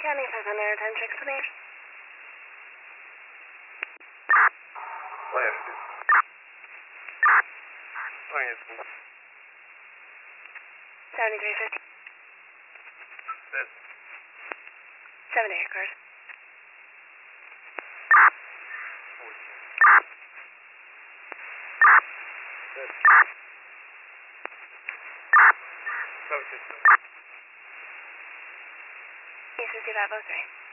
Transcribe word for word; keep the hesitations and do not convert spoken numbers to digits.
County five hundred, ten six for me. Land. Land. seventy-three fifty. Set. seventy acres. Set. seven six seven. East fifty-five oh three.